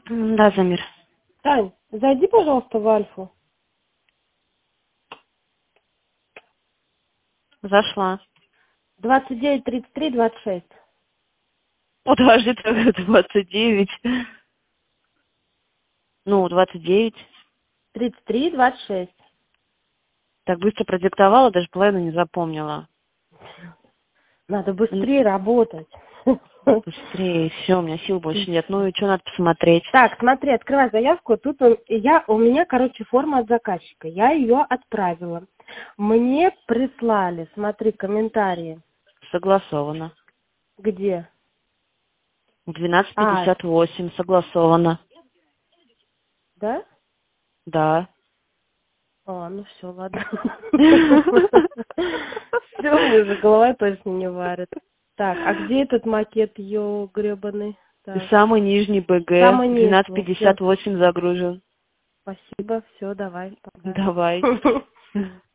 Да, Замир. Тань, зайди, пожалуйста, в Альфу. Зашла. 29-33-26. Подожди, 29. Ну, 29. 33-26. Так быстро продиктовала, даже половину не запомнила. Надо быстрее работать. Быстрее, все, у меня сил больше нет. Ну и что надо посмотреть? Так, смотри, открывай заявку. Тут у меня, короче, форма от заказчика. Я ее отправила. Мне прислали, смотри, комментарии. Согласовано. Где? А, 12:58, согласовано. да? Да. Ну все, ладно. Все, мне уже голова точно не варит. Так, а где этот макет ее гребаный? Так, Самый нижний БГ, самый нижний. Все, 12:58 загружен. спасибо, все, давай, погнали. Давай.